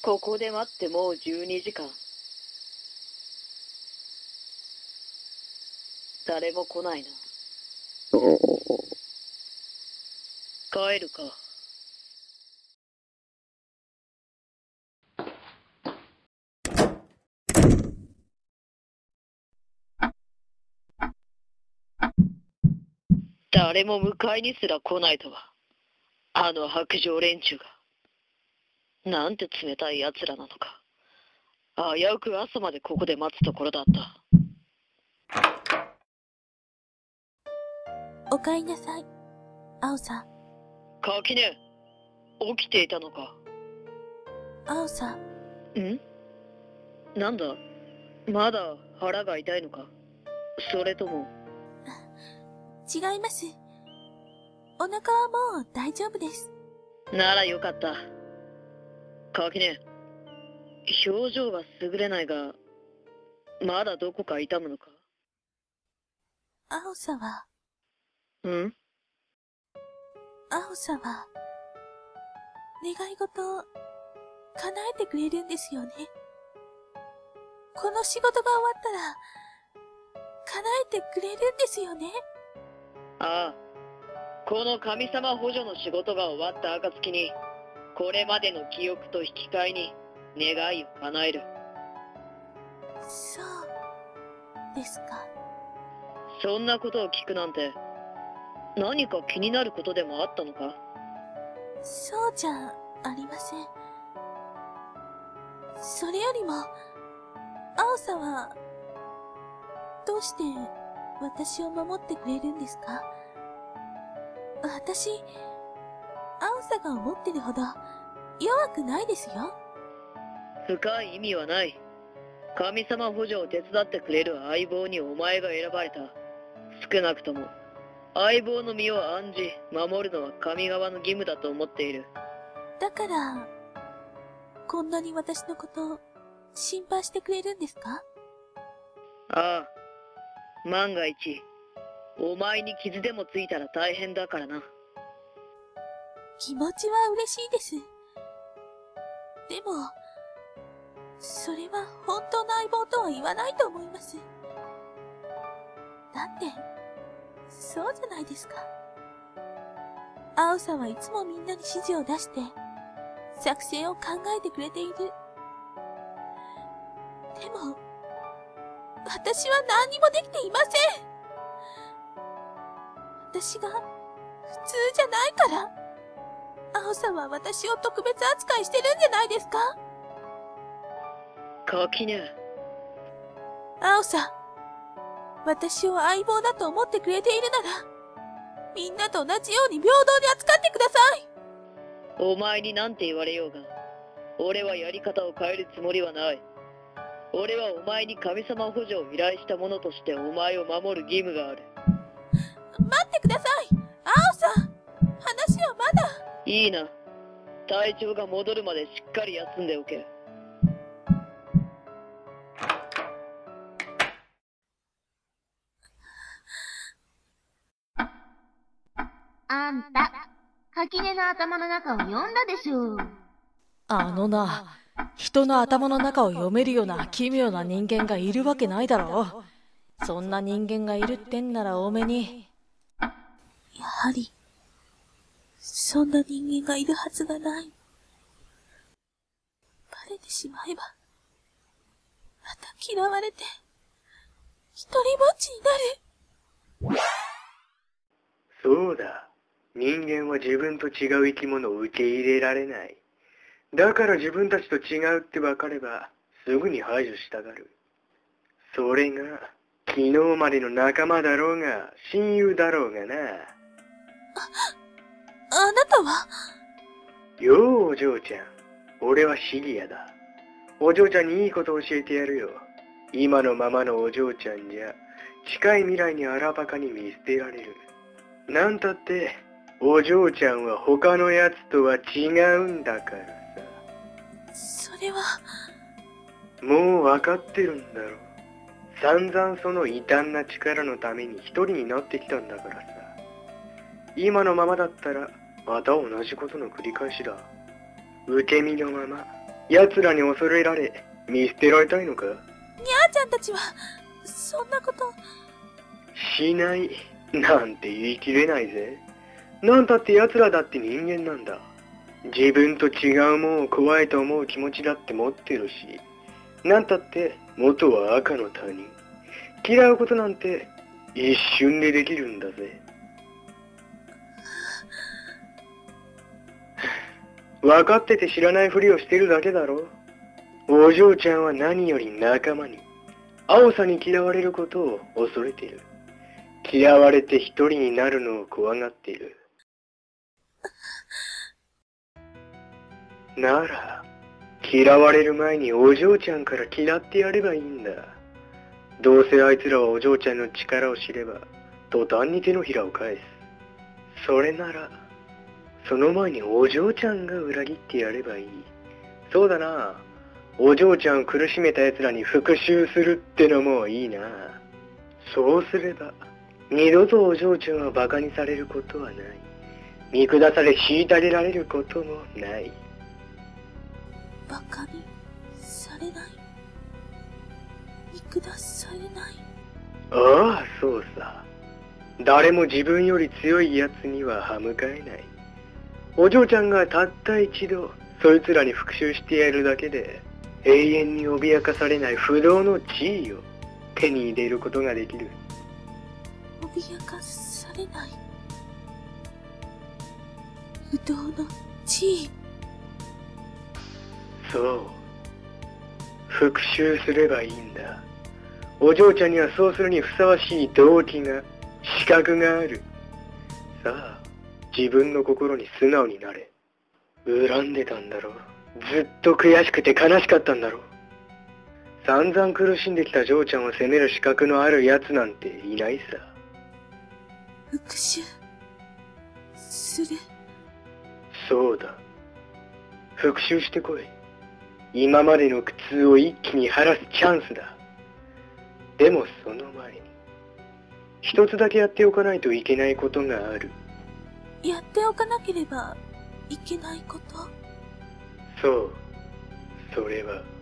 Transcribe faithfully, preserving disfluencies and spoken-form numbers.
ここで待ってもうじゅうにじかん。誰も来ないな。帰るか。誰も迎えにすら来ないとは。あの白状連中が。なんて冷たい奴らなのか。危うく朝までここで待つところだった。 おかえりなさい、青さん。 垣根、起きていたのか。 青さん。 ん？なんだ？まだ腹が痛いのか？それとも。 違います。お腹はもう大丈夫です。 ならよかった。垣根、表情が優れないが、まだどこか痛むのか？ 青さは。 ん？ 青さは、願い事を叶えてくれるんですよね。この仕事が終わったら、叶えてくれるんですよね。 ああ、この神様補助の仕事が終わった暁に、これまでの記憶と引き換えに願いを叶える。 そうですか。 そんなことを聞くなんて、何か気になることでもあったのか？ そうじゃありません。それよりも、青さは、どうして私を守ってくれるんですか？私、青さが思ってるほど弱くないですよ。 深い意味はない。神様補助を手伝ってくれる相棒にお前が選ばれた。少なくとも相棒の身を案じ守るのは神側の義務だと思っている。 だからこんなに私のことを心配してくれるんですか？ ああ、万が一お前に傷でもついたら大変だからな。 気持ちは嬉しいです。でもそれは本当の相棒とは言わないと思います。だってそうじゃないですか。青さんはいつもみんなに指示を出して作戦を考えてくれている。でも私は何にもできていません。私が普通じゃないから青さんは私を特別扱いしてるんじゃないですか？ 垣根。 青さん、私を相棒だと思ってくれているならみんなと同じように平等に扱ってください。 お前になんて言われようが、俺はやり方を変えるつもりはない。俺はお前に神様補助を依頼した者としてお前を守る義務がある。 待ってください、青さん。話はまだ。 いいな。体調が戻るまでしっかり休んでおけ。 あんた、垣根の頭の中を読んだでしょう。 あのな、人の頭の中を読めるような奇妙な人間がいるわけないだろう。そんな人間がいるってんなら多めに。 やはりそんな人間がいるはずがない。バレてしまえばまた嫌われて一人ぼっちになる。 そうだ。人間は自分と違う生き物を受け入れられない。だから自分たちと違うって分かればすぐに排除したがる。それが昨日までの仲間だろうが親友だろうがな。あ、 あなたは？ ようお嬢ちゃん、俺はシギアだ。お嬢ちゃんにいいことを教えてやるよ。今のままのお嬢ちゃんじゃ近い未来に荒バカに見捨てられる。なんたってお嬢ちゃんは他のやつとは違うんだからさ。それはもう分かってるんだろう。散々その異端な力のために一人になってきたんだからさ。今のままだったらまた同じことの繰り返しだ。受け身のまま奴らに恐れられ、見捨てられたいのか？ にゃーちゃんたちは、そんなこと。 しないなんて言い切れないぜ。なんたって奴らだって人間なんだ。自分と違うもんを怖いと思う気持ちだって持ってるし、なんたって元は赤の他人。嫌うことなんて一瞬でできるんだぜ。分かってて知らないふりをしてるだけだろ。お嬢ちゃんは何より仲間に、青さに嫌われることを恐れている。嫌われて一人になるのを怖がっている。なら、嫌われる前にお嬢ちゃんから嫌ってやればいいんだ。どうせあいつらはお嬢ちゃんの力を知れば、途端に手のひらを返す。それなら、その前にお嬢ちゃんが裏切ってやればいい。そうだな。お嬢ちゃんを苦しめた奴らに復讐するってのもいいな。そうすれば、二度とお嬢ちゃんは馬鹿にされることはない。見下され虐げられることもない。 馬鹿にされない。見下されない。 ああ、そうさ。誰も自分より強い奴には歯向かえない。お嬢ちゃんがたった一度、そいつらに復讐してやるだけで、永遠に脅かされない不動の地位を手に入れることができる。 脅かされない。不動の地位。 そう。復讐すればいいんだ。お嬢ちゃんにはそうするにふさわしい動機が、資格がある。さあ、自分の心に素直になれ。恨んでたんだろう。ずっと悔しくて悲しかったんだろう。散々苦しんできた嬢ちゃんを責める資格のある奴なんていないさ。 復讐する。 そうだ。復讐してこい。今までの苦痛を一気に晴らすチャンスだ。でもその前に、一つだけやっておかないといけないことがある。 やっておかなければいけないこと？ そう。それは、